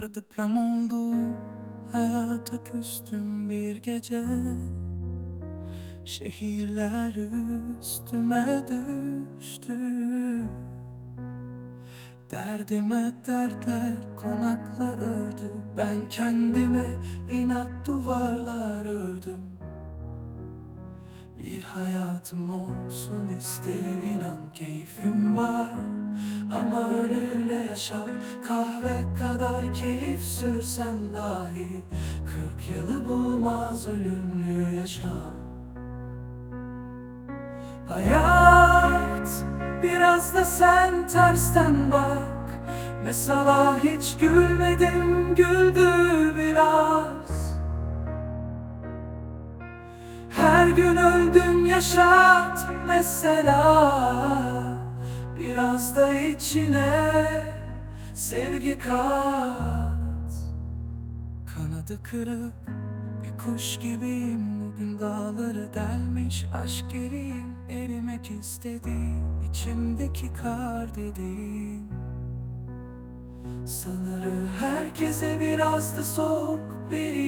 Deprem oldu, hayata küstüm bir gece. Şehirler üstüme düştü. Derdime dertler konaklar ördü. Ben kendime inat duvarlar ördüm. Bir hayatım olsun ister, inan keyfim var. Ama öyle yaşar, kahve kadar keyif sürsem dahi 40 yılı bulmaz ölümlü yaşam. Hayat, biraz da sen tersten bak. Mesela hiç gülmedim, güldü biraz. Her gün öldüm, yaşat mesela. Biraz da içine sevgi kat. Kanadı kırık bir kuş gibiyim. Bugün dağları delmiş aşk geriyim. Erimek istediğim içimdeki kar dediğim. Sanırım herkese biraz da soğuk bir